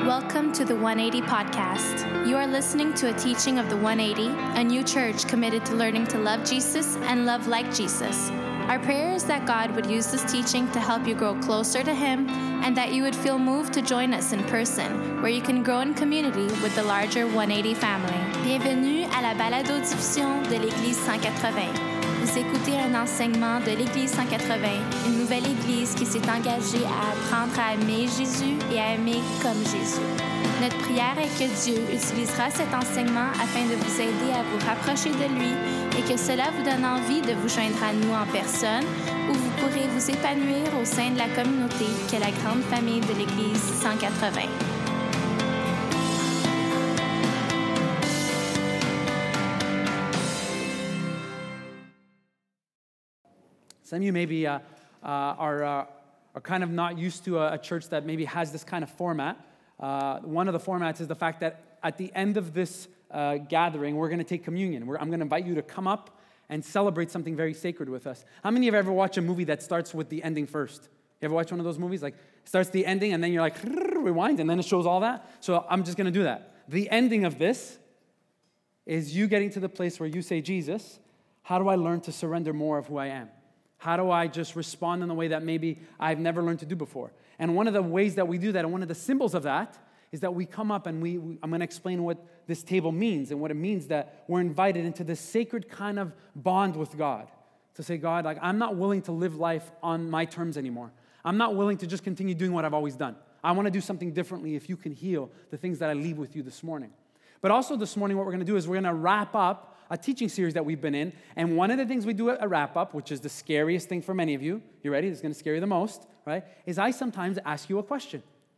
Welcome to the 180 Podcast. You are listening to a teaching of the 180, a new church committed to learning to love Jesus and love like Jesus. Our prayer is that God would use this teaching to help you grow closer to Him and that you would feel moved to join us in person, where you can grow in community with the larger 180 family. Bienvenue à la balado-diffusion de l'Église 180. Vous écoutez un enseignement de l'Église 180, une nouvelle Église qui s'est engagée à apprendre à aimer Jésus et à aimer comme Jésus. Notre prière est que Dieu utilisera cet enseignement afin de vous aider à vous rapprocher de lui et que cela vous donne envie de vous joindre à nous en personne où vous pourrez vous épanouir au sein de la communauté qu'est la grande famille de l'Église 180. Some of you maybe are kind of not used to a church that maybe has this kind of format. One of the formats is the fact that at the end of this gathering, we're going to take communion. I'm going to invite you to come up and celebrate something very sacred with us. How many of you have ever watched a movie that starts with the ending first? You ever watch one of those movies? Like, it starts the ending, and then you're like, rewind, and then it shows all that? So I'm just going to do that. The ending of this is you getting to the place where you say, Jesus, how do I learn to surrender more of who I am? How do I just respond in a way that maybe I've never learned to do before? And one of the ways that we do that, and one of the symbols of that, is that we come up and I'm going to explain what this table means and what it means that we're invited into this sacred kind of bond with God. To say, God, like, I'm not willing to live life on my terms anymore. I'm not willing to just continue doing what I've always done. I want to do something differently if you can heal the things that I leave with you this morning. But also this morning, what we're going to do is we're going to wrap up a teaching series that we've been in. And one of the things we do at a wrap-up, which is the scariest thing for many of you, you ready? It's going to scare you the most, right? Is I sometimes ask you a question.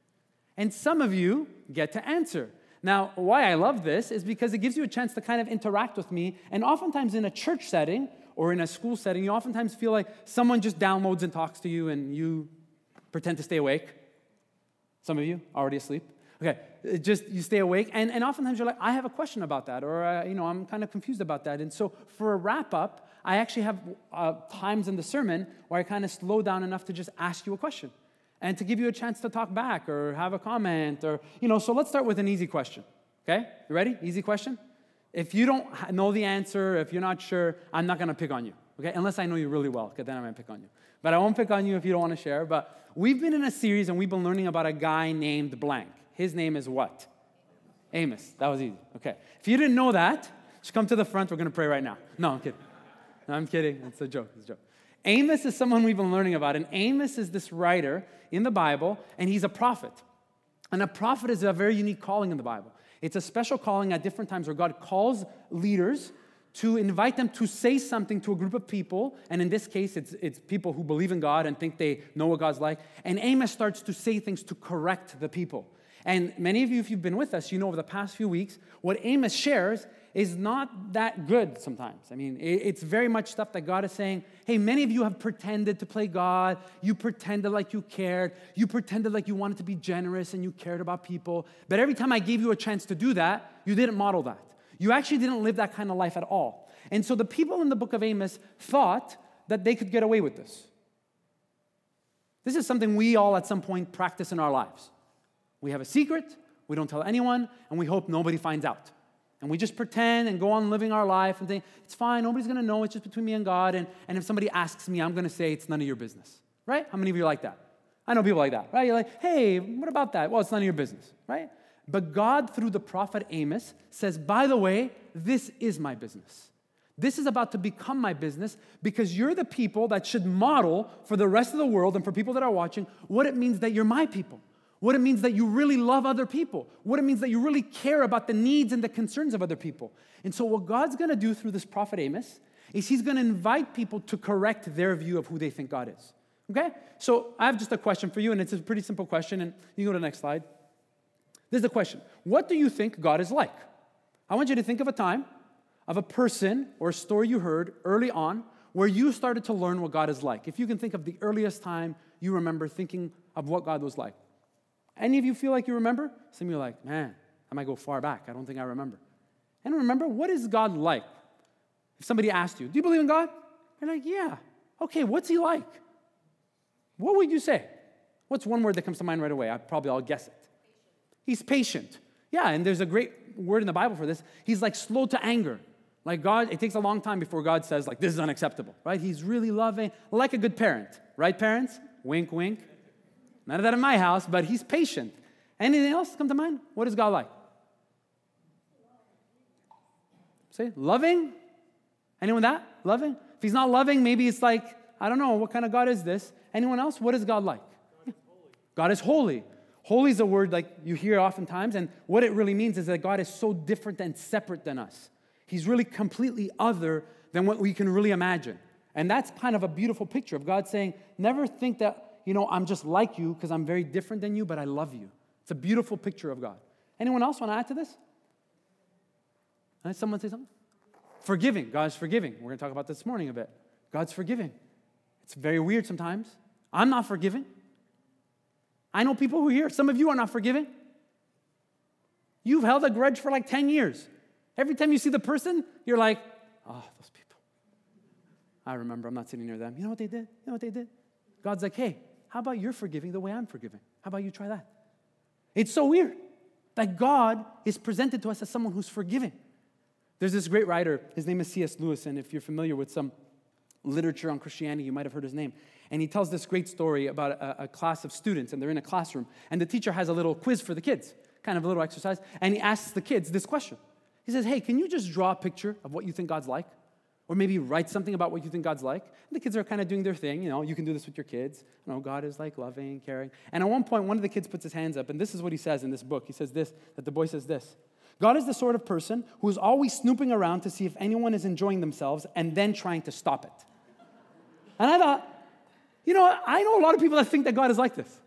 And some of you get to answer. Now, why I love this is because it gives you a chance to kind of interact with me. And oftentimes in a church setting or in a school setting, you oftentimes feel like someone just downloads and talks to you and you pretend to stay awake. Some of you already asleep. Okay, just you stay awake, and oftentimes you're like, I have a question about that, or I'm kind of confused about that. And so for a wrap-up, I actually have times in the sermon where I kind of slow down enough to just ask you a question and to give you a chance to talk back or have a comment, or, so let's start with an easy question, okay? You ready? Easy question? If you don't know the answer, if you're not sure, I'm not going to pick on you, okay? Unless I know you really well, because then I'm going to pick on you. But I won't pick on you if you don't want to share. But we've been in a series, and we've been learning about a guy named blank. His name is what? Amos. That was easy. Okay. If you didn't know that, just come to the front. We're going to pray right now. No, I'm kidding. No, I'm kidding. It's a joke. It's a joke. Amos is someone we've been learning about. And Amos is this writer in the Bible, and he's a prophet. And a prophet is a very unique calling in the Bible. It's a special calling at different times where God calls leaders to invite them to say something to a group of people. And in this case, it's people who believe in God and think they know what God's like. And Amos starts to say things to correct the people. And many of you, if you've been with us, over the past few weeks, what Amos shares is not that good sometimes. I mean, it's very much stuff that God is saying, hey, many of you have pretended to play God. You pretended like you cared. You pretended like you wanted to be generous and you cared about people. But every time I gave you a chance to do that, you didn't model that. You actually didn't live that kind of life at all. And so the people in the book of Amos thought that they could get away with this. This is something we all at some point practice in our lives. We have a secret, we don't tell anyone, and we hope nobody finds out. And we just pretend and go on living our life and think, it's fine, nobody's going to know, it's just between me and God, and if somebody asks me, I'm going to say it's none of your business, right? How many of you are like that? I know people like that, right? You're like, hey, what about that? Well, it's none of your business, right? But God, through the prophet Amos, says, by the way, this is my business. This is about to become my business because you're the people that should model for the rest of the world and for people that are watching what it means that you're my people. What it means that you really love other people. What it means that you really care about the needs and the concerns of other people. And so what God's going to do through this prophet Amos is he's going to invite people to correct their view of who they think God is. Okay? So I have just a question for you, and it's a pretty simple question, and you can go to the next slide. This is the question. What do you think God is like? I want you to think of a time, of a person or a story you heard early on where you started to learn what God is like. If you can think of the earliest time you remember thinking of what God was like. Any of you feel like you remember? Some of you are like, man, I might go far back. I don't think I remember. And remember, what is God like? If somebody asked you, do you believe in God? You're like, yeah. Okay, what's he like? What would you say? What's one word that comes to mind right away? I'll guess it. He's patient. Yeah, and there's a great word in the Bible for this. He's like slow to anger. Like God, it takes a long time before God says, like, this is unacceptable, right? He's really loving, like a good parent. Right, parents? Wink, wink. None of that in my house, but he's patient. Anything else come to mind? What is God like? Say, loving? Anyone that? Loving? If he's not loving, maybe it's like, I don't know, what kind of God is this? Anyone else? What is God like? God is holy. Holy is a word like you hear oftentimes, and what it really means is that God is so different and separate than us. He's really completely other than what we can really imagine. And that's kind of a beautiful picture of God saying, never think that, I'm just like you because I'm very different than you, but I love you. It's a beautiful picture of God. Anyone else want to add to this? Someone say something? Forgiving. God's forgiving. We're going to talk about this morning a bit. God's forgiving. It's very weird sometimes. I'm not forgiving. I know people who are here. Some of you are not forgiving. You've held a grudge for like 10 years. Every time you see the person, you're like, oh, those people. I remember, I'm not sitting near them. You know what they did? You know what they did? God's like, hey, how about you're forgiving the way I'm forgiving? How about you try that? It's so weird that God is presented to us as someone who's forgiving. There's this great writer, his name is C.S. Lewis, and if you're familiar with some literature on Christianity, you might have heard his name. And he tells this great story about a class of students, and they're in a classroom, and the teacher has a little quiz for the kids, kind of a little exercise, and he asks the kids this question. He says, hey, can you just draw a picture of what you think God's like? Or maybe write something about what you think God's like. And the kids are kind of doing their thing. You can do this with your kids. God is like loving, caring. And at one point, one of the kids puts his hands up, and this is what he says in this book. He says this, that the boy says this. God is the sort of person who is always snooping around to see if anyone is enjoying themselves and then trying to stop it. And I thought, I know a lot of people that think that God is like this.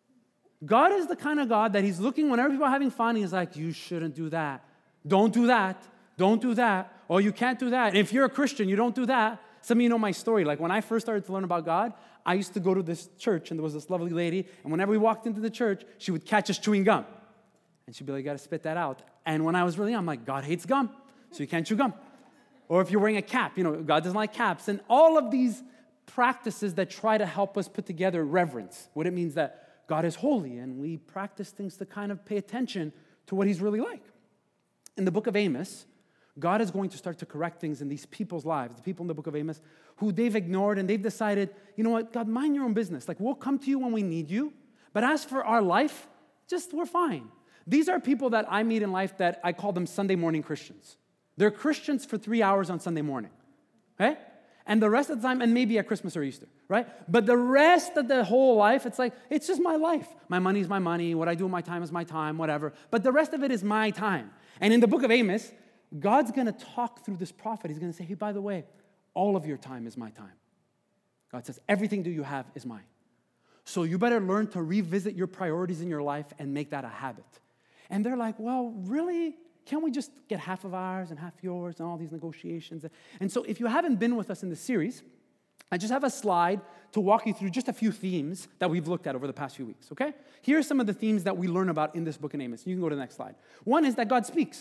God is the kind of God that he's looking whenever people are having fun, he's like, you shouldn't do that. Don't do that. Don't do that. Oh, you can't do that. And if you're a Christian, you don't do that. Some of you know my story. Like when I first started to learn about God, I used to go to this church, and there was this lovely lady, and whenever we walked into the church, she would catch us chewing gum. And she'd be like, you got to spit that out. And when I was really young, I'm like, God hates gum, so you can't chew gum. Or if you're wearing a cap, God doesn't like caps. And all of these practices that try to help us put together reverence, what it means that God is holy, and we practice things to kind of pay attention to what he's really like. In the book of Amos, God is going to start to correct things in these people's lives, the people in the book of Amos, who they've ignored, and they've decided, you know what, God, mind your own business. Like, we'll come to you when we need you, but as for our life, we're fine. These are people that I meet in life that I call them Sunday morning Christians. They're Christians for 3 hours on Sunday morning, okay? And the rest of the time, and maybe at Christmas or Easter, right? But the rest of the whole life, it's like, it's just my life. My money is my money. What I do with my time is my time, whatever. But the rest of it is my time. And in the book of Amos, God's going to talk through this prophet. He's going to say, hey, by the way, all of your time is my time. God says, everything that you have is mine. So you better learn to revisit your priorities in your life and make that a habit. And they're like, well, really? Can't we just get half of ours and half yours and all these negotiations? And so if you haven't been with us in the series, I just have a slide to walk you through just a few themes that we've looked at over the past few weeks, okay? Here are some of the themes that we learn about in this book in Amos. You can go to the next slide. One is that God speaks.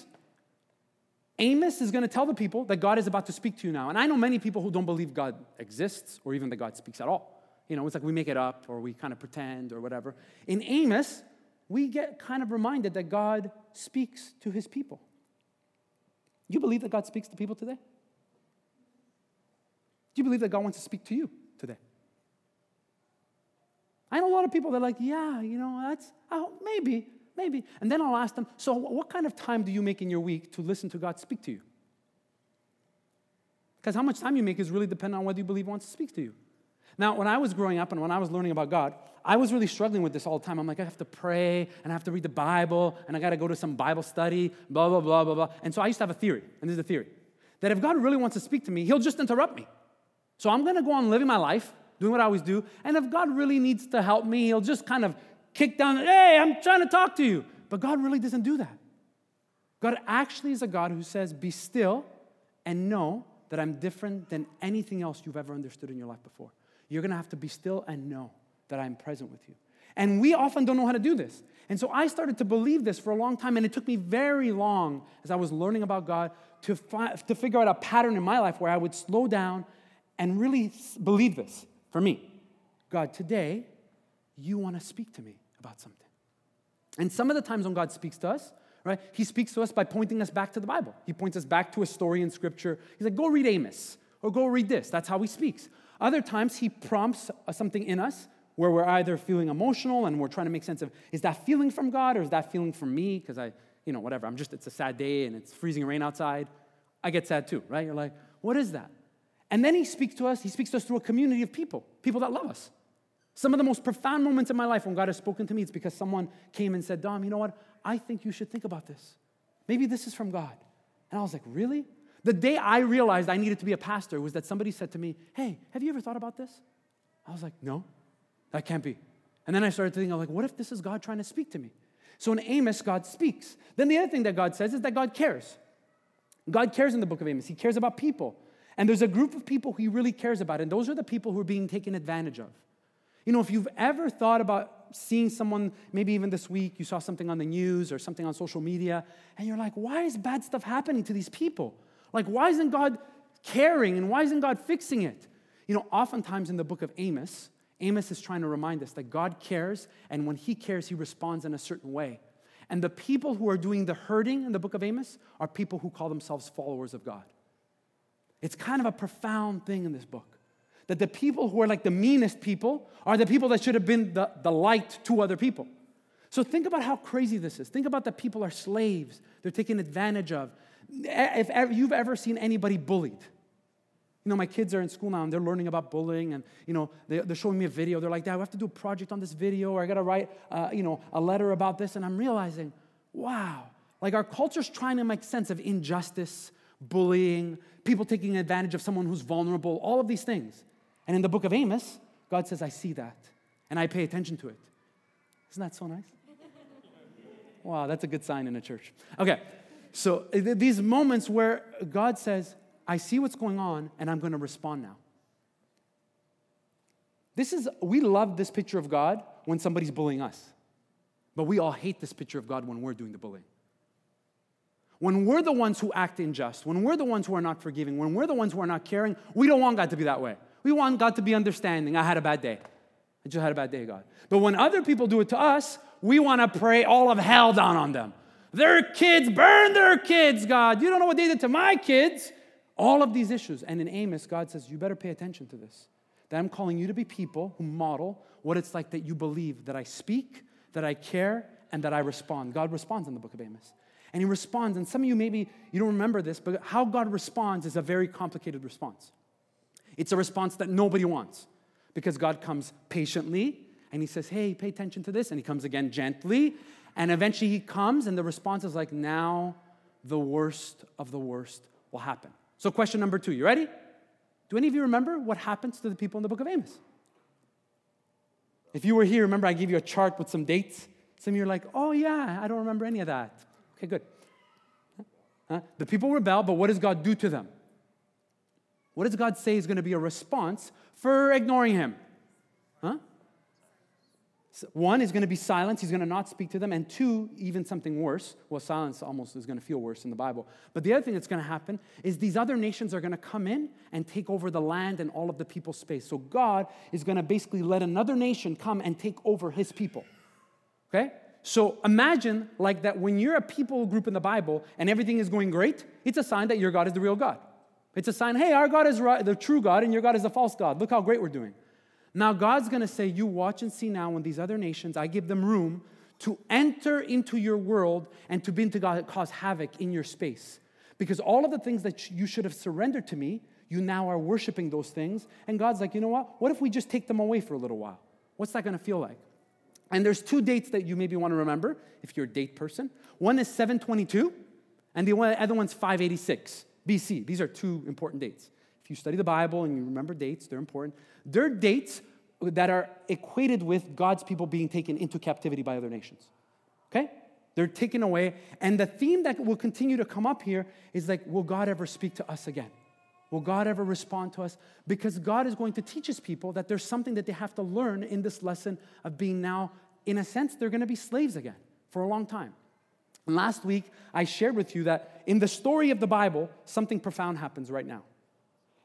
Amos is going to tell the people that God is about to speak to you now. And I know many people who don't believe God exists or even that God speaks at all. It's like we make it up or we kind of pretend or whatever. In Amos, we get kind of reminded that God speaks to his people. You believe that God speaks to people today? Do you believe that God wants to speak to you today? I know a lot of people that are like, yeah, maybe. And then I'll ask them, so what kind of time do you make in your week to listen to God speak to you? Because how much time you make is really dependent on whether you believe he wants to speak to you. Now, when I was growing up and when I was learning about God, I was really struggling with this all the time. I'm like, I have to pray, and I have to read the Bible, and I got to go to some Bible study, blah, blah, blah, blah, blah. And so I used to have a theory, and this is the theory, that if God really wants to speak to me, he'll just interrupt me. So I'm going to go on living my life, doing what I always do, and if God really needs to help me, he'll just kind of kick down, hey, I'm trying to talk to you. But God really doesn't do that. God actually is a God who says, be still and know that I'm different than anything else you've ever understood in your life before. You're going to have to be still and know that I'm present with you. And we often don't know how to do this. And so I started to believe this for a long time, and it took me very long as I was learning about God to figure out a pattern in my life where I would slow down and really believe this for me. God, today, you want to speak to me about something. And some of the times when God speaks to us, right, he speaks to us by pointing us back to the Bible. He points us back to a story in Scripture. He's like, go read Amos, or go read this. That's how he speaks. Other times, he prompts something in us where we're either feeling emotional and we're trying to make sense of, is that feeling from God or is that feeling from me? Because whatever, it's a sad day and it's freezing rain outside. I get sad too, right? You're like, what is that? And then he speaks to us through a community of people that love us. Some of the most profound moments in my life when God has spoken to me, it's because someone came and said, Dom, you know what? I think you should think about this. Maybe this is from God. And I was like, really? The day I realized I needed to be a pastor was that somebody said to me, hey, have you ever thought about this? I was like, no, that can't be. And then I started thinking, what if this is God trying to speak to me? So in Amos, God speaks. Then the other thing that God says is that God cares. God cares in the book of Amos. He cares about people. And there's a group of people he really cares about, and those are the people who are being taken advantage of. If you've ever thought about seeing someone, maybe even this week, you saw something on the news or something on social media, and you're like, why is bad stuff happening to these people? Why isn't God caring, and why isn't God fixing it? Oftentimes in the book of Amos, Amos is trying to remind us that God cares, and when he cares, he responds in a certain way. And the people who are doing the hurting in the book of Amos are people who call themselves followers of God. It's kind of a profound thing in this book. That the people who are like the meanest people are the people that should have been the light to other people. So think about how crazy this is. Think about that people are slaves. They're taken advantage of. If you've ever seen anybody bullied. My kids are in school now and they're learning about bullying and, they're showing me a video. They're like, Dad, we have to do a project on this video or I got to write, a letter about this. And I'm realizing, wow, our culture's trying to make sense of injustice, bullying, people taking advantage of someone who's vulnerable, all of these things. And in the book of Amos, God says, I see that, and I pay attention to it. Isn't that so nice? Wow, that's a good sign in a church. Okay, so these moments where God says, I see what's going on, and I'm going to respond now. We love this picture of God when somebody's bullying us, but we all hate this picture of God when we're doing the bullying. When we're the ones who act unjust, when we're the ones who are not forgiving, when we're the ones who are not caring, we don't want God to be that way. We want God to be understanding. I had a bad day. I just had a bad day, God. But when other people do it to us, we want to pray all of hell down on them. Their kids, burn their kids, God. You don't know what they did to my kids. All of these issues. And in Amos, God says, you better pay attention to this. That I'm calling you to be people who model what it's like that you believe, that I speak, that I care, and that I respond. God responds in the book of Amos. And he responds, and some of you maybe, you don't remember this, but how God responds is a very complicated response. It's a response that nobody wants because God comes patiently and he says, hey, pay attention to this. And he comes again gently. And eventually he comes and the response is like, now the worst of the worst will happen. So question number 2, you ready? Do any of you remember what happens to the people in the book of Amos? If you were here, remember I gave you a chart with some dates. Some of you are like, oh yeah, I don't remember any of that. Okay, good. The people rebel, but what does God do to them? What does God say is going to be a response for ignoring him? One is going to be silence. He's going to not speak to them. And 2, even something worse. Well, silence almost is going to feel worse in the Bible. But the other thing that's going to happen is these other nations are going to come in and take over the land and all of the people's space. So God is going to basically let another nation come and take over his people. Okay? So imagine like that when you're a people group in the Bible and everything is going great, it's a sign that your God is the real God. It's a sign, hey, our God is the true God and your God is the false God. Look how great we're doing. Now God's going to say, you watch and see now when these other nations, I give them room to enter into your world and to begin to cause havoc in your space. Because all of the things that you should have surrendered to me, you now are worshiping those things. And God's like, you know what? What if we just take them away for a little while? What's that going to feel like? And there's 2 dates that you maybe want to remember if you're a date person. One is 722, and the other one's 586 BC. These are 2 important dates. If you study the Bible and you remember dates, they're important. They're dates that are equated with God's people being taken into captivity by other nations. Okay? They're taken away. And the theme that will continue to come up here is like, will God ever speak to us again? Will God ever respond to us? Because God is going to teach his people that there's something that they have to learn in this lesson of being now, in a sense, they're going to be slaves again for a long time. And last week, I shared with you that in the story of the Bible, something profound happens right now.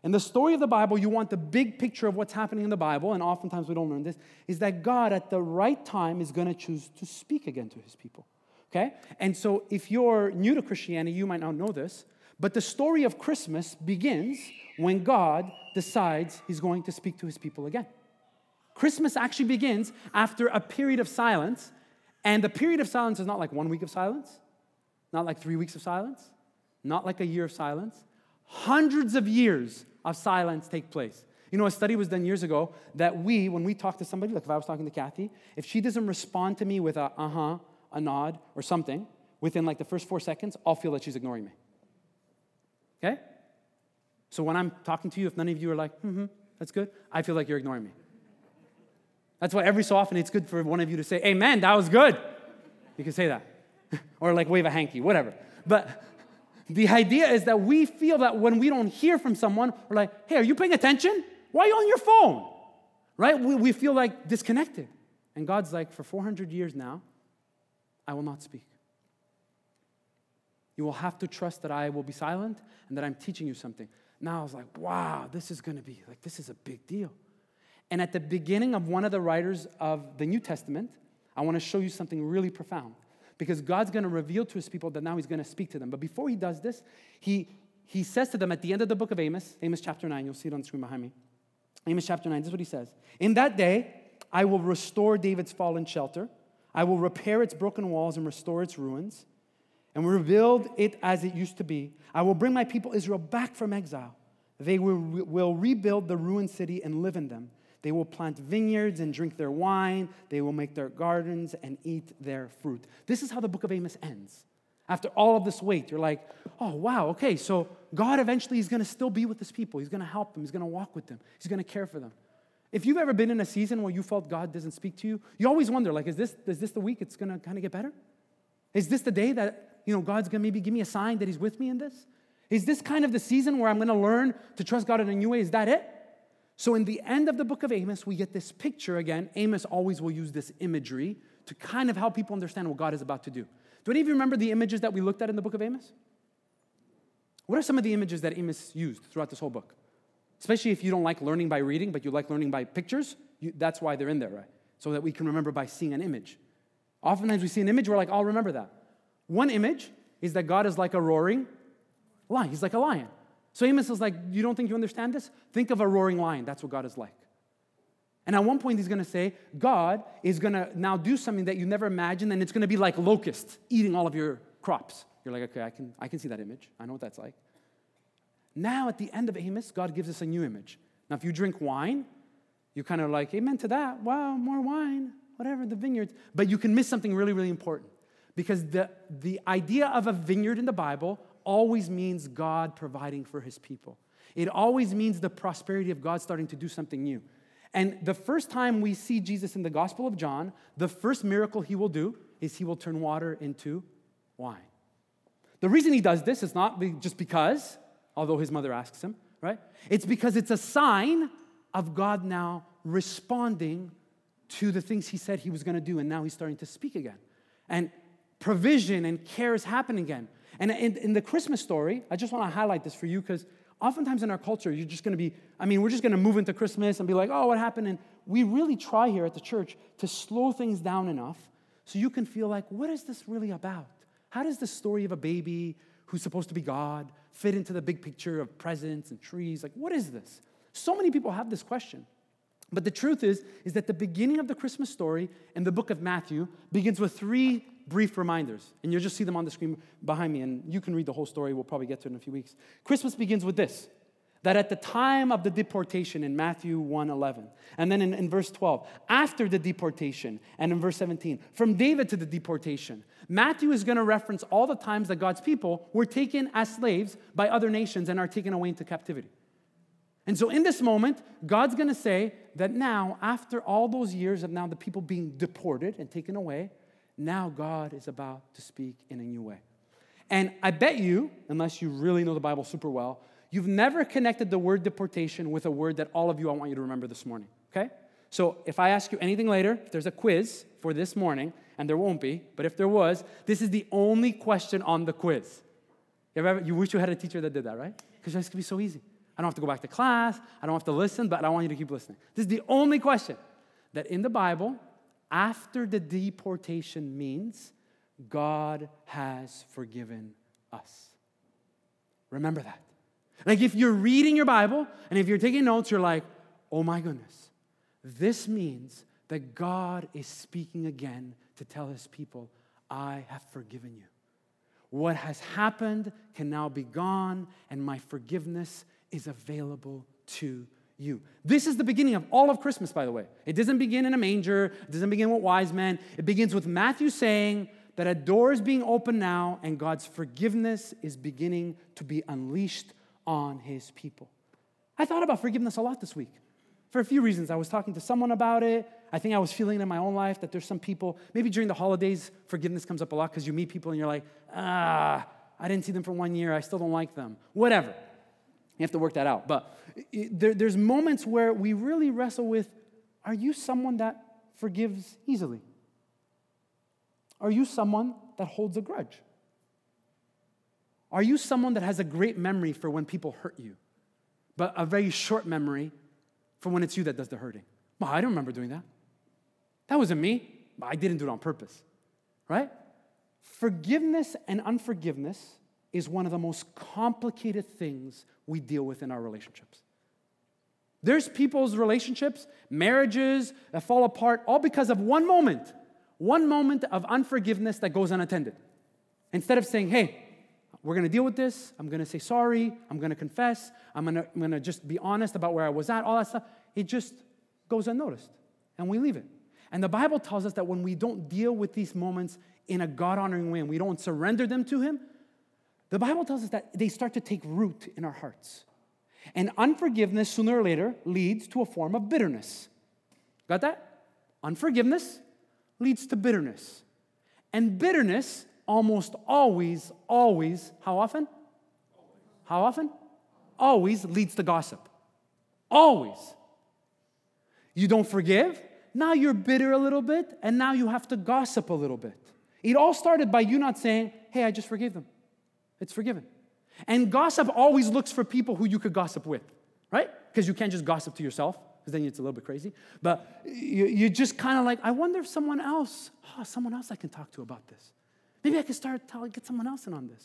In the story of the Bible, you want the big picture of what's happening in the Bible, and oftentimes we don't learn this, is that God at the right time is going to choose to speak again to his people. Okay? And so if you're new to Christianity, you might not know this, but the story of Christmas begins when God decides he's going to speak to his people again. Christmas actually begins after a period of silence, and the period of silence is not like 1 week of silence, not like 3 weeks of silence, not like a year of silence. Hundreds of years of silence take place. You know, a study was done years ago that when we talk to somebody, like if I was talking to Kathy, if she doesn't respond to me with a uh-huh, a nod, or something, within like the first 4 seconds, I'll feel that she's ignoring me. Okay? So when I'm talking to you, if none of you are like, that's good, I feel like you're ignoring me. That's why every so often it's good for one of you to say, amen, that was good. You can say that. Or like wave a hanky, whatever. But the idea is that we feel that when we don't hear from someone, we're like, hey, are you paying attention? Why are you on your phone? Right? We feel like disconnected. And God's like, for 400 years now, I will not speak. You will have to trust that I will be silent and that I'm teaching you something. Now I was like, wow, this is going to be, like, this is a big deal. And at the beginning of one of the writers of the New Testament, I want to show you something really profound. Because God's going to reveal to his people that now he's going to speak to them. But before he does this, he says to them at the end of the book of Amos, Amos chapter 9, you'll see it on the screen behind me. Amos chapter 9, this is what he says. In that day, I will restore David's fallen shelter. I will repair its broken walls and restore its ruins and rebuild it as it used to be. I will bring my people Israel back from exile. They will rebuild the ruined city and live in them. They will plant vineyards and drink their wine. They will make their gardens and eat their fruit. This is how the book of Amos ends. After all of this wait, you're like, oh, wow, okay, so God eventually is going to still be with his people. He's going to help them. He's going to walk with them. He's going to care for them. If you've ever been in a season where you felt God doesn't speak to you, you always wonder, like, is this the week it's going to kind of get better? Is this the day that, God's going to maybe give me a sign that he's with me in this? Is this kind of the season where I'm going to learn to trust God in a new way? Is that it? So in the end of the book of Amos, we get this picture again. Amos always will use this imagery to kind of help people understand what God is about to do. Do any of you remember the images that we looked at in the book of Amos? What are some of the images that Amos used throughout this whole book? Especially if you don't like learning by reading, but you like learning by pictures, that's why they're in there, right? So that we can remember by seeing an image. Oftentimes we see an image, we're like, I'll remember that. One image is that God is like a roaring lion. He's like a lion. So Amos is like, you don't think you understand this? Think of a roaring lion. That's what God is like. And at one point he's going to say, God is going to now do something that you never imagined, and it's going to be like locusts eating all of your crops. You're like, okay, I can see that image. I know what that's like. Now, at the end of Amos, God gives us a new image. Now, if you drink wine, you kind of like, amen to that. Wow, more wine, whatever, the vineyards. But you can miss something really, really important. Because the idea of a vineyard in the Bible always means God providing for his people. It always means the prosperity of God starting to do something new. And the first time we see Jesus in the Gospel of John, the first miracle he will do is he will turn water into wine. The reason he does this is not just because, although his mother asks him, right? It's because it's a sign of God now responding to the things he said he was going to do, and now he's starting to speak again. And provision and care is happening again. And in the Christmas story, I just want to highlight this for you because oftentimes in our culture, you're just going to be, we're just going to move into Christmas and be like, oh, what happened? And we really try here at the church to slow things down enough so you can feel like, what is this really about? How does the story of a baby who's supposed to be God fit into the big picture of presents and trees? Like, what is this? So many people have this question. But the truth is that the beginning of the Christmas story in the book of Matthew begins with 3 brief reminders. And you'll just see them on the screen behind me, and you can read the whole story. We'll probably get to it in a few weeks. Christmas begins with this, that at the time of the deportation in Matthew 1:11, and then in verse 12, after the deportation, and in verse 17, from David to the deportation, Matthew is going to reference all the times that God's people were taken as slaves by other nations and are taken away into captivity. And so in this moment, God's going to say that now, after all those years of now the people being deported and taken away, now God is about to speak in a new way. And I bet you, unless you really know the Bible super well, you've never connected the word deportation with a word that all of you, I want you to remember this morning, okay? So if I ask you anything later, if there's a quiz for this morning, and there won't be, but if there was, this is the only question on the quiz. You wish you had a teacher that did that, right? Because this could be so easy. I don't have to go back to class. I don't have to listen, but I want you to keep listening. This is the only question that in the Bible, after the deportation means God has forgiven us. Remember that. Like if you're reading your Bible and if you're taking notes, you're like, oh my goodness, this means that God is speaking again to tell his people, I have forgiven you. What has happened can now be gone, and my forgiveness is available to you. This is the beginning of all of Christmas, by the way. It doesn't begin in a manger. It doesn't begin with wise men. It begins with Matthew saying that a door is being opened now, and God's forgiveness is beginning to be unleashed on his people. I thought about forgiveness a lot this week for a few reasons. I was talking to someone about it. I think I was feeling in my own life that there's some people, maybe during the holidays, forgiveness comes up a lot because you meet people and you're like, I didn't see them for 1 year. I still don't like them. Whatever. You have to work that out. But there's moments where we really wrestle with, are you someone that forgives easily? Are you someone that holds a grudge? Are you someone that has a great memory for when people hurt you, but a very short memory for when it's you that does the hurting? Well, I don't remember doing that. That wasn't me, but I didn't do it on purpose, right? Forgiveness and unforgiveness is one of the most complicated things we deal with in our relationships. There's people's relationships, marriages that fall apart all because of one moment of unforgiveness that goes unattended. Instead of saying, hey, we're going to deal with this, I'm going to say sorry, I'm going to confess, I'm going to just be honest about where I was at, all that stuff, it just goes unnoticed, and we leave it. And the Bible tells us that when we don't deal with these moments in a God-honoring way and we don't surrender them to him, the Bible tells us that they start to take root in our hearts. And unforgiveness, sooner or later, leads to a form of bitterness. Got that? Unforgiveness leads to bitterness. And bitterness almost always, how often? How often? Always leads to gossip. Always. You don't forgive, now you're bitter a little bit, and now you have to gossip a little bit. It all started by you not saying, hey, I just forgave them. It's forgiven. And gossip always looks for people who you could gossip with, right? Because you can't just gossip to yourself, because then it's a little bit crazy. But you just kind of like, I wonder if someone else I can talk to about this. Maybe I can get someone else in on this.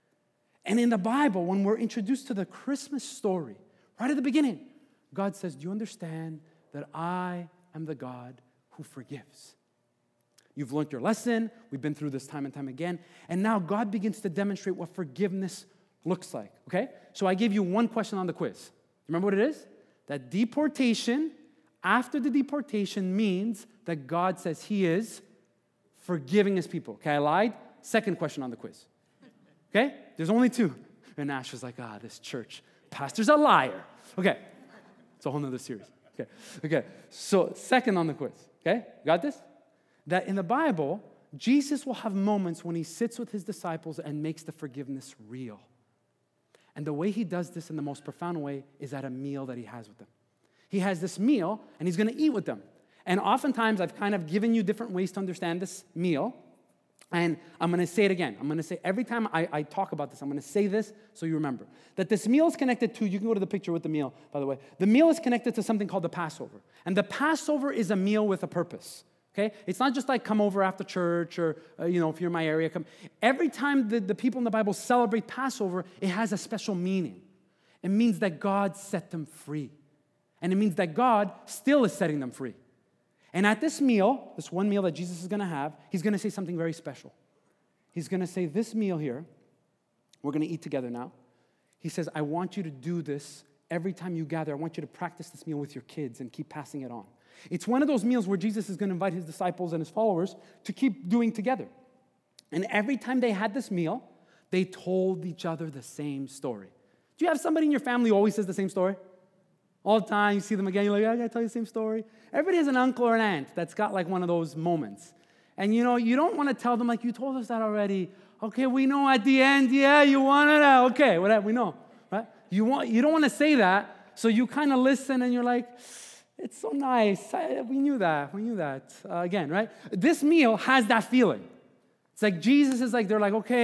And in the Bible, when we're introduced to the Christmas story, right at the beginning, God says, do you understand that I am the God who forgives? You've learned your lesson. We've been through this time and time again. And now God begins to demonstrate what forgiveness looks like, okay? So I gave you one question on the quiz. Remember what it is? That deportation, after the deportation, means that God says he is forgiving his people. Okay, I lied. Second question on the quiz. Okay? There's only two. And Ash was like, this church pastor's a liar. Okay. It's a whole nother series. Okay. So second on the quiz. Okay? Got this? That in the Bible, Jesus will have moments when he sits with his disciples and makes the forgiveness real. And the way he does this in the most profound way is at a meal that he has with them. He has this meal, and he's going to eat with them. And oftentimes, I've kind of given you different ways to understand this meal. And I'm going to say it again. I'm going to say every time I talk about this, I'm going to say this so you remember. That this meal is connected to, you can go to the picture with the meal, by the way. The meal is connected to something called the Passover. And the Passover is a meal with a purpose. Okay? It's not just like come over after church or, if you're in my area, come. Every time the people in the Bible celebrate Passover, it has a special meaning. It means that God set them free. And it means that God still is setting them free. And at this meal, this one meal that Jesus is going to have, he's going to say something very special. He's going to say, this meal here, we're going to eat together now. He says, I want you to do this every time you gather. I want you to practice this meal with your kids and keep passing it on. It's one of those meals where Jesus is going to invite his disciples and his followers to keep doing together. And every time they had this meal, they told each other the same story. Do you have somebody in your family who always says the same story? All the time, you see them again, you're like, I gotta tell you the same story. Everybody has an uncle or an aunt that's got like one of those moments. And you don't want to tell them like, you told us that already. Okay, we know at the end, yeah, you wanted that. Okay, whatever, we know, right? You don't want to say that, so you kind of listen and you're like, it's so nice. We knew that. Again, right? This meal has that feeling. It's like Jesus is like, they're like, okay,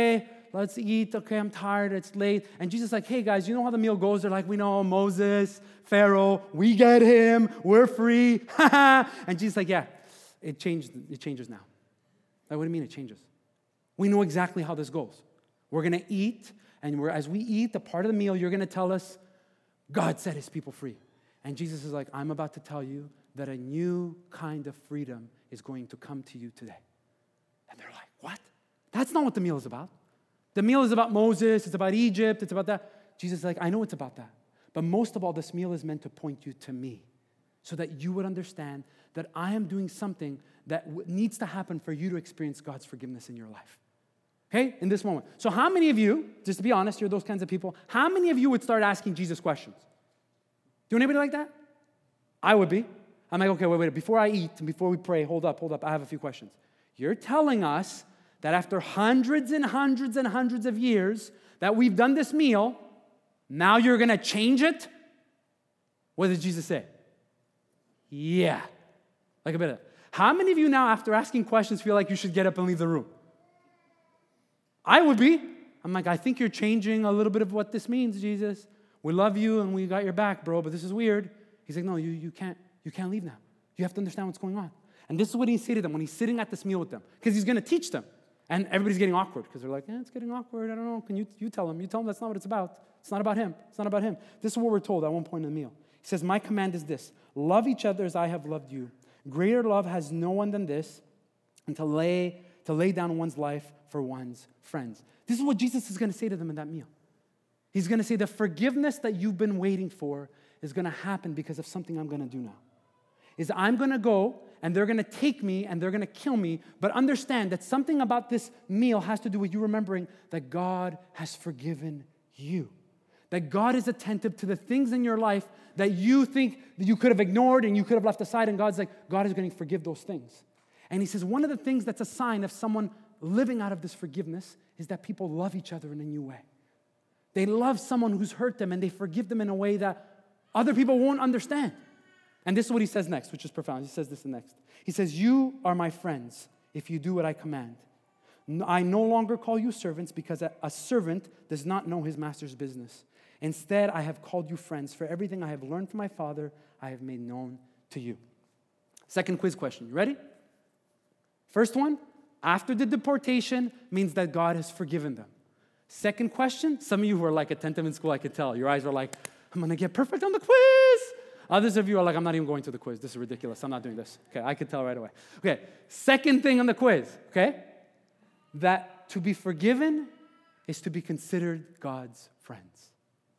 let's eat. Okay, I'm tired. It's late. And Jesus is like, hey, guys, you know how the meal goes? They're like, we know Moses, Pharaoh. We get him. We're free. And Jesus is like, yeah, it changes now. Like, what do you mean it changes? We know exactly how this goes. We're going to eat. And as we eat the part of the meal, you're going to tell us, God set his people free. And Jesus is like, I'm about to tell you that a new kind of freedom is going to come to you today. And they're like, what? That's not what the meal is about. The meal is about Moses. It's about Egypt. It's about that. Jesus is like, I know it's about that. But most of all, this meal is meant to point you to me so that you would understand that I am doing something that needs to happen for you to experience God's forgiveness in your life. Okay, in this moment. So how many of you, just to be honest, you're those kinds of people, how many of you would start asking Jesus questions? Do anybody like that? I would be. I'm like, okay, wait, before I eat and before we pray, hold up, I have a few questions. You're telling us that after hundreds and hundreds and hundreds of years that we've done this meal, now you're going to change it? What does Jesus say? Yeah. Like a bit of that. How many of you now, after asking questions, feel like you should get up and leave the room? I would be. I'm like, I think you're changing a little bit of what this means, Jesus. We love you and we got your back, bro, but this is weird. He's like, no, you can't leave now. You have to understand what's going on. And this is what he said to them when he's sitting at this meal with them, because he's going to teach them. And everybody's getting awkward because they're like, it's getting awkward. I don't know. Can you tell him? You tell him that's not what it's about. It's not about him. It's not about him. This is what we're told at one point in the meal. He says, my command is this: love each other as I have loved you. Greater love has no one than this, and to lay down one's life for one's friends. This is what Jesus is going to say to them in that meal. He's going to say the forgiveness that you've been waiting for is going to happen because of something I'm going to do now. Is I'm going to go and they're going to take me and they're going to kill me, but understand that something about this meal has to do with you remembering that God has forgiven you. That God is attentive to the things in your life that you think that you could have ignored and you could have left aside, and God's like, God is going to forgive those things. And he says one of the things that's a sign of someone living out of this forgiveness is that people love each other in a new way. They love someone who's hurt them and they forgive them in a way that other people won't understand. And this is what he says next, which is profound. He says this next. He says, you are my friends if you do what I command. I no longer call you servants because a servant does not know his master's business. Instead, I have called you friends. For everything I have learned from my Father, I have made known to you. Second quiz question. You ready? First one, after the deportation means that God has forgiven them. Second question, some of you who are like attentive in school, I could tell. Your eyes are like, I'm going to get perfect on the quiz. Others of you are like, I'm not even going to the quiz. This is ridiculous. I'm not doing this. Okay, I could tell right away. Okay, second thing on the quiz, okay? That to be forgiven is to be considered God's friends.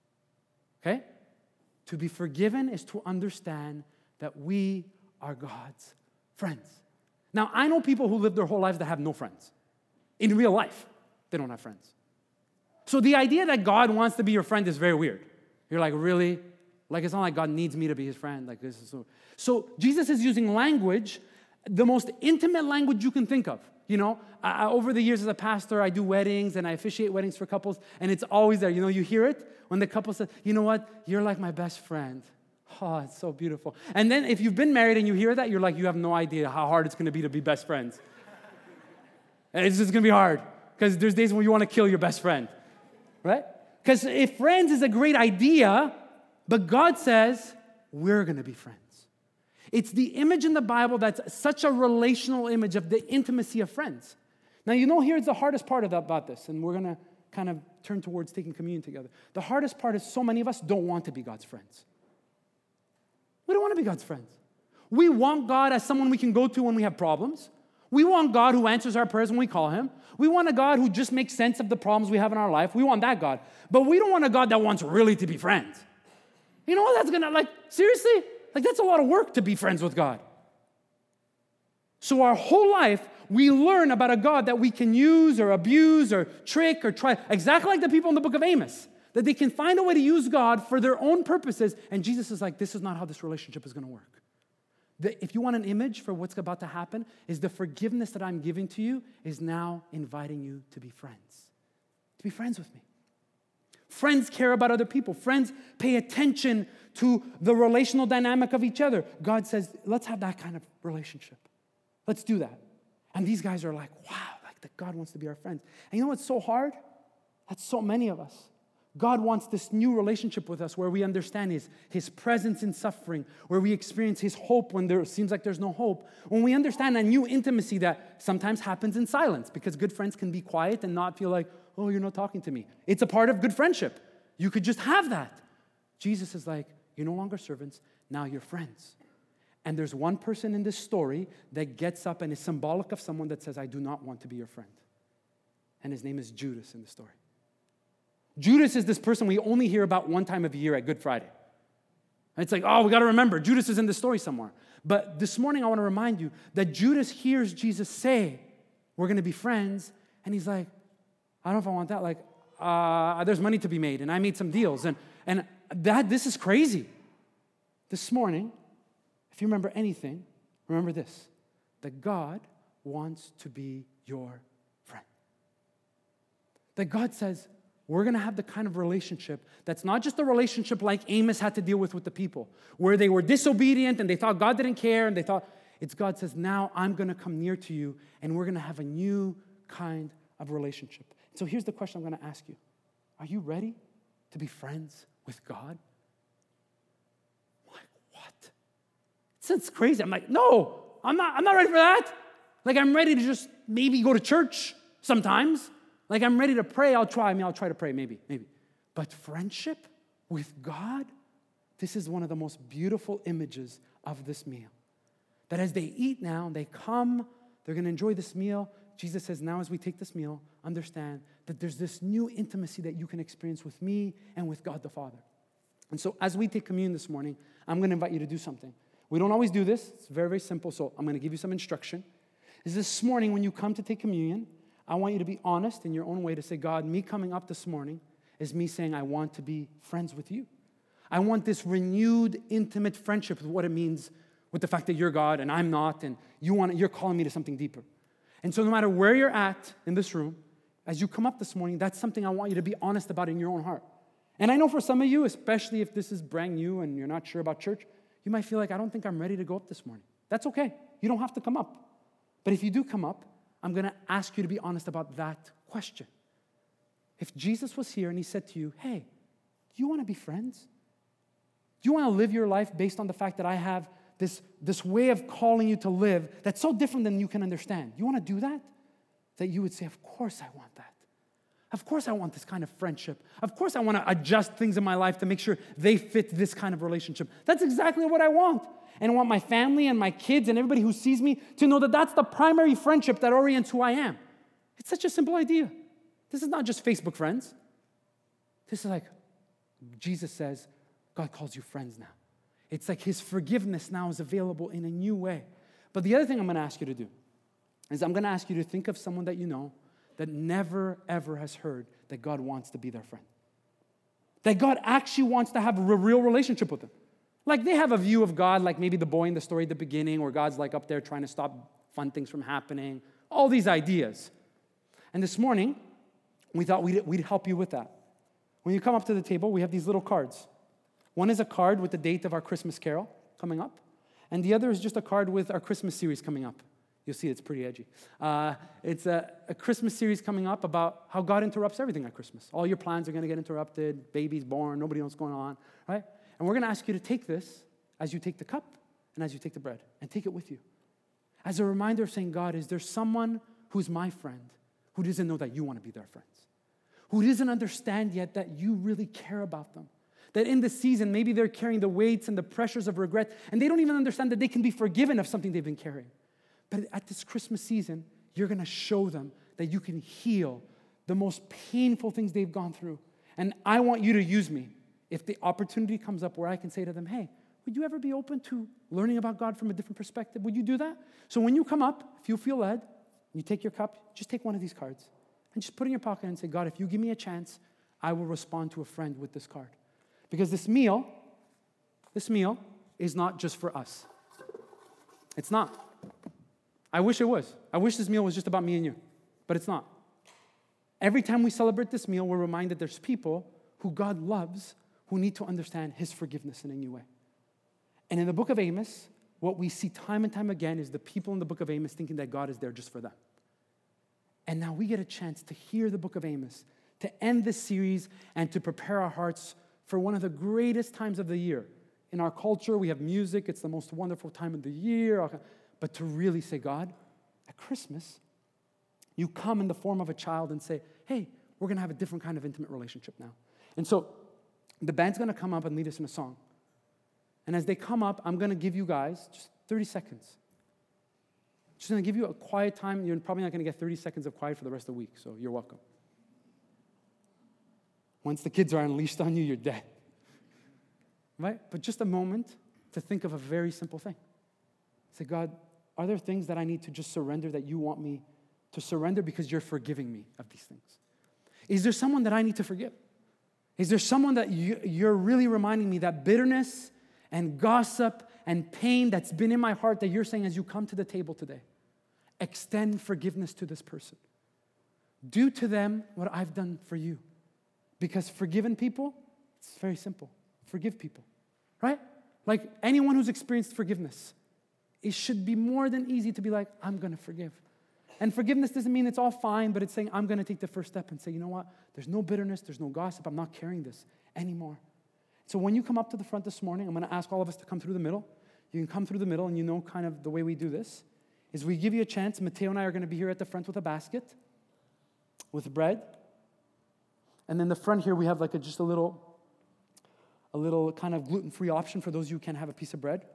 Okay? To be forgiven is to understand that we are God's friends. Now, I know people who live their whole lives that have no friends. In real life, they don't have friends. So the idea that God wants to be your friend is very weird. You're like, really? Like, it's not like God needs me to be his friend. Like, this is so Jesus is using language, the most intimate language you can think of. You know, over the years as a pastor, I do weddings and I officiate weddings for couples, and it's always there. You know, you hear it when the couple says, you know what? You're like my best friend. Oh, it's so beautiful. And then if you've been married and you hear that, you're like, you have no idea how hard it's going to be to be best friends. And it's just going to be hard because there's days when you want to kill your best friend, right? Because if friends is a great idea, but God says, we're going to be friends. It's the image in the Bible that's such a relational image of the intimacy of friends. Now, you know, here's the hardest part about this, and we're going to kind of turn towards taking communion together. The hardest part is so many of us don't want to be God's friends. We don't want to be God's friends. We want God as someone we can go to when we have problems. We want God who answers our prayers when we call him. We want a God who just makes sense of the problems we have in our life. We want that God. But we don't want a God that wants really to be friends. You know what that's going to, like, seriously? Like, that's a lot of work to be friends with God. So our whole life, we learn about a God that we can use or abuse or trick or try, exactly like the people in the book of Amos, that they can find a way to use God for their own purposes. And Jesus is like, this is not how this relationship is going to work. If you want an image for what's about to happen, is the forgiveness that I'm giving to you is now inviting you to be friends. To be friends with me. Friends care about other people. Friends pay attention to the relational dynamic of each other. God says, let's have that kind of relationship. Let's do that. And these guys are like, wow, like that God wants to be our friends. And you know what's so hard? That's so many of us. God wants this new relationship with us where we understand His presence in suffering, where we experience His hope when there seems like there's no hope. When we understand a new intimacy that sometimes happens in silence, because good friends can be quiet and not feel like, oh, you're not talking to me. It's a part of good friendship. You could just have that. Jesus is like, you're no longer servants, now you're friends. And there's one person in this story that gets up and is symbolic of someone that says, I do not want to be your friend. And his name is Judas in the story. Judas is this person we only hear about one time of year at Good Friday. And it's like, oh, we got to remember, Judas is in the story somewhere. But this morning I want to remind you that Judas hears Jesus say, we're going to be friends. And he's like, I don't know if I want that. Like, there's money to be made, and I made some deals. And this is crazy. This morning, if you remember anything, remember this, that God wants to be your friend. That God says, we're going to have the kind of relationship that's not just a relationship like Amos had to deal with the people, where they were disobedient and they thought God didn't care, and they thought, it's God says, now I'm going to come near to you, and we're going to have a new kind of relationship. So here's the question I'm going to ask you. Are you ready to be friends with God? I'm like, what? It sounds crazy. I'm like, no, I'm not ready for that. Like, I'm ready to just maybe go to church sometimes. Like, I'm ready to pray. I'll try to pray, maybe. But friendship with God, this is one of the most beautiful images of this meal. That as they eat now, they come, they're going to enjoy this meal. Jesus says, now as we take this meal, understand that there's this new intimacy that you can experience with me and with God the Father. And so as we take communion this morning, I'm going to invite you to do something. We don't always do this. It's very, very simple, so I'm going to give you some instruction. Is this morning when you come to take communion, I want you to be honest in your own way to say, God, me coming up this morning is me saying I want to be friends with you. I want this renewed, intimate friendship with what it means with the fact that you're God and I'm not, and you're calling me to something deeper. And so no matter where you're at in this room, as you come up this morning, that's something I want you to be honest about in your own heart. And I know for some of you, especially if this is brand new and you're not sure about church, you might feel like, I don't think I'm ready to go up this morning. That's okay. You don't have to come up. But if you do come up, I'm going to ask you to be honest about that question. If Jesus was here and he said to you, hey, do you want to be friends? Do you want to live your life based on the fact that I have this way of calling you to live that's so different than you can understand? You want to do that? That you would say, of course I want that. Of course I want this kind of friendship. Of course I want to adjust things in my life to make sure they fit this kind of relationship. That's exactly what I want. And I want my family and my kids and everybody who sees me to know that that's the primary friendship that orients who I am. It's such a simple idea. This is not just Facebook friends. This is like, Jesus says, God calls you friends now. It's like his forgiveness now is available in a new way. But the other thing I'm going to ask you to do is I'm going to ask you to think of someone that you know that never, ever has heard that God wants to be their friend. That God actually wants to have a real relationship with them. Like they have a view of God, like maybe the boy in the story at the beginning, where God's like up there trying to stop fun things from happening. All these ideas. And this morning, we thought we'd help you with that. When you come up to the table, we have these little cards. One is a card with the date of our Christmas carol coming up. And the other is just a card with our Christmas series coming up. You'll see it's pretty edgy. It's a Christmas series coming up about how God interrupts everything at Christmas. All your plans are going to get interrupted. Baby's born. Nobody knows what's going on. Right? And we're going to ask you to take this as you take the cup and as you take the bread. And take it with you. As a reminder of saying, God, is there someone who's my friend who doesn't know that you want to be their friends? Who doesn't understand yet that you really care about them? That in this season, maybe they're carrying the weights and the pressures of regret, and they don't even understand that they can be forgiven of something they've been carrying. But at this Christmas season, you're going to show them that you can heal the most painful things they've gone through. And I want you to use me if the opportunity comes up where I can say to them, hey, would you ever be open to learning about God from a different perspective? Would you do that? So when you come up, if you feel led, you take your cup, just take one of these cards and just put it in your pocket and say, God, if you give me a chance, I will respond to a friend with this card. Because this meal is not just for us. It's not. I wish it was. I wish this meal was just about me and you, but it's not. Every time we celebrate this meal, we're reminded there's people who God loves who need to understand his forgiveness in a new way. And in the book of Amos, what we see time and time again is the people in the book of Amos thinking that God is there just for them. And now we get a chance to hear the book of Amos to end this series and to prepare our hearts for one of the greatest times of the year. In our culture, we have music. It's the most wonderful time of the year. But to really say, God, at Christmas, you come in the form of a child and say, hey, we're going to have a different kind of intimate relationship now. And so the band's going to come up and lead us in a song. And as they come up, I'm going to give you guys just 30 seconds. Just going to give you a quiet time. You're probably not going to get 30 seconds of quiet for the rest of the week, so you're welcome. Once the kids are unleashed on you, you're dead. Right? But just a moment to think of a very simple thing. Say, God, are there things that I need to just surrender that you want me to surrender because you're forgiving me of these things? Is there someone that I need to forgive? Is there someone that you're really reminding me that bitterness and gossip and pain that's been in my heart that you're saying as you come to the table today, extend forgiveness to this person. Do to them what I've done for you. Because forgiven people, it's very simple. Forgive people, right? Like anyone who's experienced forgiveness, it should be more than easy to be like, I'm going to forgive. And forgiveness doesn't mean it's all fine, but it's saying, I'm going to take the first step and say, you know what? There's no bitterness, there's no gossip. I'm not carrying this anymore. So when you come up to the front this morning, I'm going to ask all of us to come through the middle. You can come through the middle, and you know kind of the way we do this is we give you a chance. Mateo and I are going to be here at the front with a basket with bread. And then the front here, we have like just a little kind of gluten-free option for those of you who can't have a piece of bread.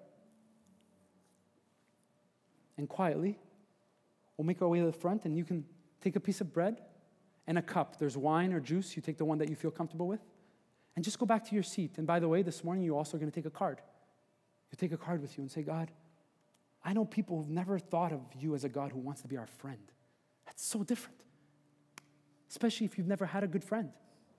And quietly, we'll make our way to the front, and you can take a piece of bread and a cup. There's wine or juice. You take the one that you feel comfortable with. And just go back to your seat. And by the way, this morning, you're also going to take a card. You take a card with you and say, God, I know people who've never thought of you as a God who wants to be our friend. That's so different. Especially if you've never had a good friend.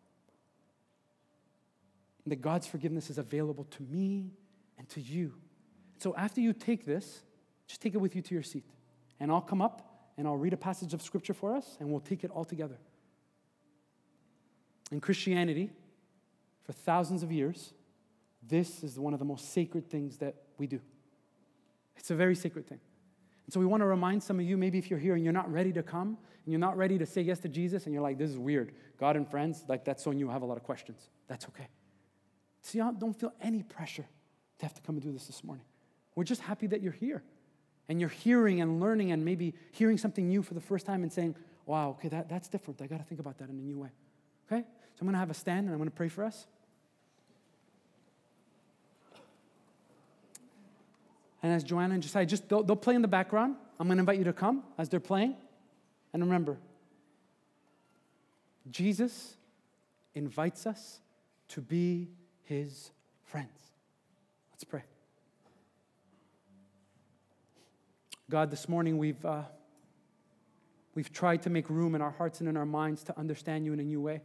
And that God's forgiveness is available to me and to you. So after you take this, just take it with you to your seat. And I'll come up and I'll read a passage of scripture for us and we'll take it all together. In Christianity, for thousands of years, this is one of the most sacred things that we do. It's a very sacred thing. And so we want to remind some of you, maybe if you're here and you're not ready to come, and you're not ready to say yes to Jesus, and you're like, this is weird. God and friends, like that's so you have a lot of questions. That's okay. See, don't feel any pressure to have to come and do this morning. We're just happy that you're here. And you're hearing and learning and maybe hearing something new for the first time and saying, wow, okay, that's different. I got to think about that in a new way. Okay? So I'm going to have a stand and I'm going to pray for us. And as Joanna and Josiah, they'll play in the background. I'm going to invite you to come as they're playing. And remember, Jesus invites us to be his friends. Let's pray. God, this morning we've tried to make room in our hearts and in our minds to understand you in a new way.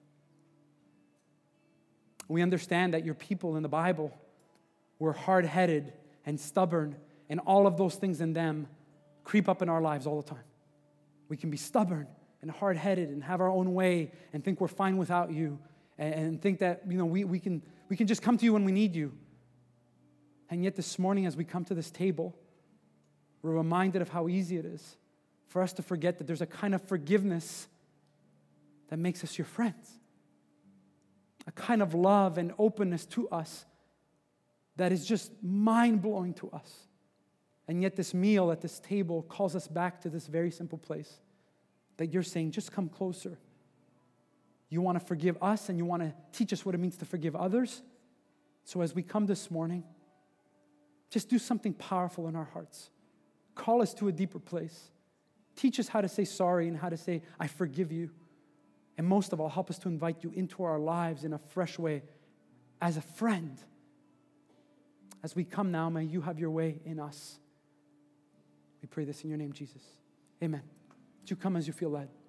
We understand that your people in the Bible were hard-headed and stubborn, and all of those things in them creep up in our lives all the time. We can be stubborn and hard-headed and have our own way and think we're fine without you and think that we can just come to you when we need you. And yet this morning as we come to this table, we're reminded of how easy it is for us to forget that there's a kind of forgiveness that makes us your friends. A kind of love and openness to us that is just mind-blowing to us. And yet this meal at this table calls us back to this very simple place that you're saying, just come closer. You want to forgive us and you want to teach us what it means to forgive others. So as we come this morning, just do something powerful in our hearts. Call us to a deeper place. Teach us how to say sorry and how to say, I forgive you. And most of all, help us to invite you into our lives in a fresh way as a friend. As we come now, may you have your way in us. We pray this in your name, Jesus. Amen. Would you come as you feel led?